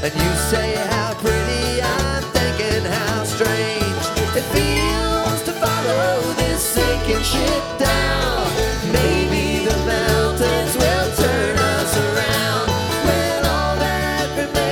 And you say how pretty, I'm thinking how strange it feels to follow this sinking ship down.